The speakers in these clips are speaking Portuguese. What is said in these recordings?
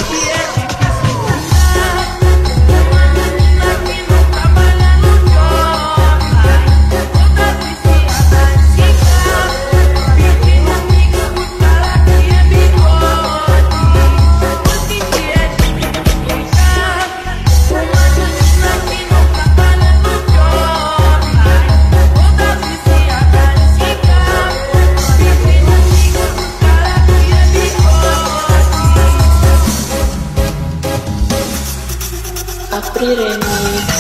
Apriremos.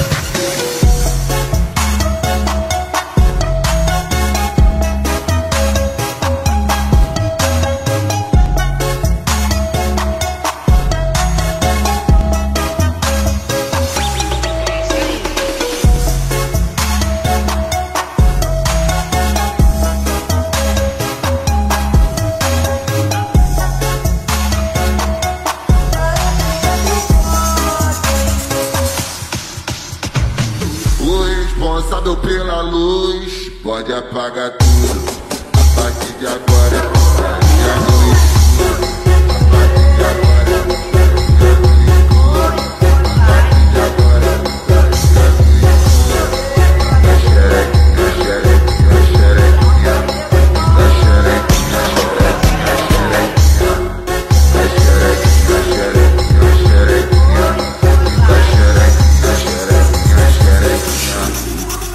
Responsável pela luz, pode apagar tudo. A partir de agora, minha luz escura. A partir de agora, minha luz escura. A partir de agora, minha luz escura. Da xerequinha, xerequinha, xerequinha. Da xerequinha, xerequinha, xerequinha. Da xerequinha, xerequinha, xerequinha. Da xerequinha, xerequinha, xerequinha.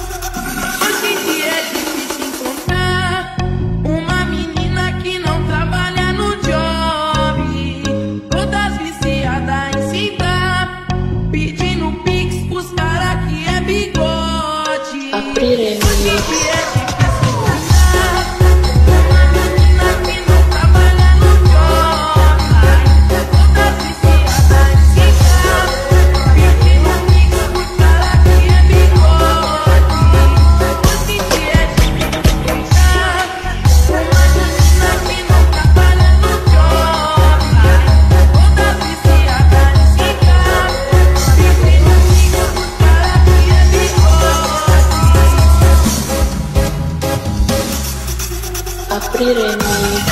Apriremos. Apriremos.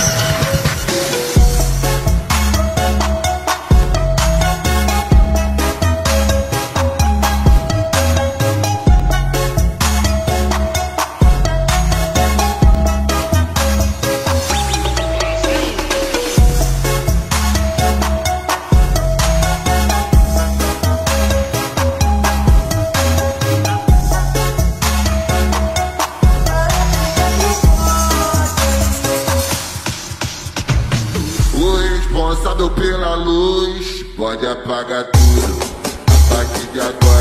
Responsável pela luz, pode apagar tudo. A partir de agora.